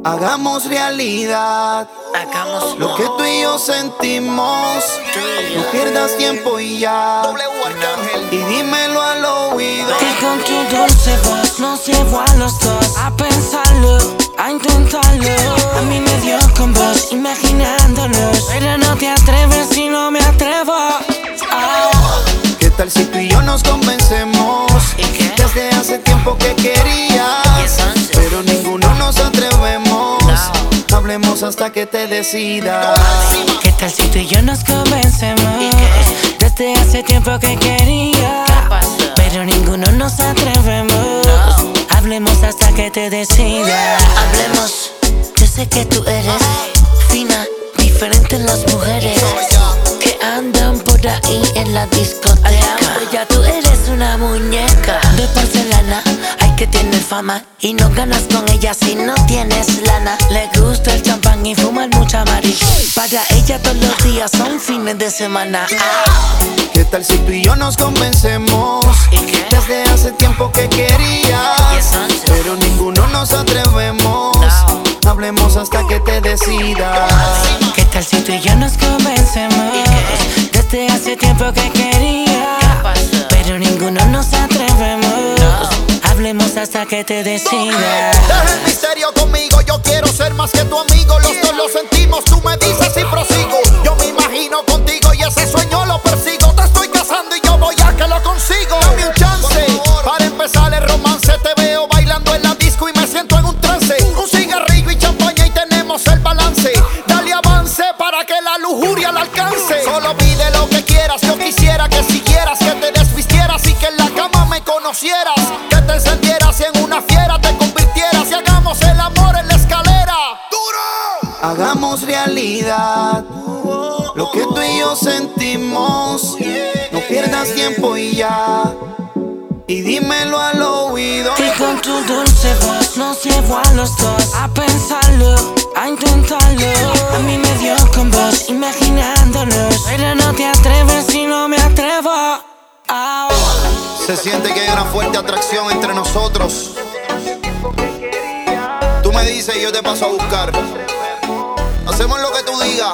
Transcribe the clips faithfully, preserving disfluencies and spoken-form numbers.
Hagamos realidad Hagamos lo que tú y yo sentimos. No pierdas tiempo y ya. Y dímelo al oído. Que con tu dulce voz nos llevó a los dos a pensarlo, a intentarlo. A mí me dio con vos, imaginándonos, pero no te atreves si no me atrevo. Oh. ¿Qué tal si tú y yo nos convencemos? ¿Y qué? Desde hace tiempo que quería, pero ninguno nos atrevemos. No. Hablemos hasta que te decidas. ¿Qué tal si tú y yo nos convencemos? ¿Y qué? Desde hace tiempo que quería, ¿Qué pasó? pero ninguno nos atrevemos. No. Hablemos hasta que te decidas. Hablemos, yo sé que tú eres fina, diferente en las mujeres que andan por ahí en la discoteca. Ya tú eres una muñeca de porcelana, hay que tener fama y no ganas con ella si no tienes lana. Le gusta el champán y fumar mucha marihuana. Para ella todos los días son fines de semana. ¿Qué tal si tú y yo nos convencemos? ¿Y qué? Desde hace tiempo que quería, pero ninguno nos atrevemos. No. Hablemos hasta que te decidas. ¿Qué tal si tú y yo nos convencemos? ¿Y qué? Desde hace tiempo que quería, ¿Qué pasó? pero ninguno nos atrevemos. No. Hablemos hasta que te decidas. Deja el misterio conmigo, yo quiero ser más que tu amigo. Los dos lo sentimos, tú me dices y prosigo. Yo me imagino contigo y ese sueño lo persigo. Te estoy casando y yo voy a que lo consigo. Dame un chance para empezar el romance. Te veo bailando en la disco y me siento en un trance. Un cigarrillo y champaña y tenemos el balance. Dale avance para que la lujuria la alcance. Solo pide lo que quieras, yo quisiera que siguieras, que te desvistieras y que en la cama me conocieras. Que te encendieras y en una fiera te convirtieras y hagamos el amor en la escalera. ¡Duro! Hagamos realidad lo que tú y yo sentimos. No pierdas tiempo y ya. Y dímelo al oído. Que con tu dulce voz nos llevó a los dos a pensarlo, a intentarlo. A mí me dio con vos, imaginándonos, pero no te atreves si no me atrevo. Oh. Se siente que hay una fuerte atracción entre nosotros. Tú me dices y yo te paso a buscar. Hacemos lo que tú digas.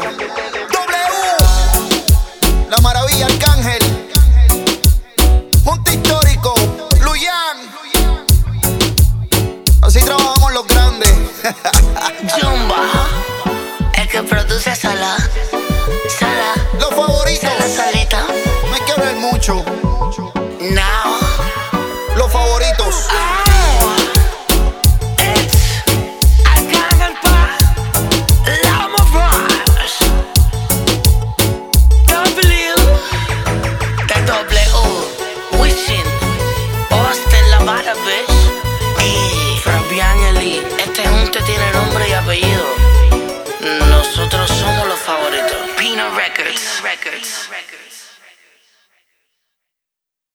W, La Maravilla, Arcángel, Junte Histórico, Luyan. Así trabajamos los grandes. Jumba, el que produce Sala, Sala, Los favoritos. Sala Salita. No hay que hablar mucho. Now, Los favoritos. oh, it's Arcángel Pa, Lama Rush, W, de doble U, Wishing, Austin La Mara, bitch. Y Fabián Eli, este junte tiene nombre y apellido. No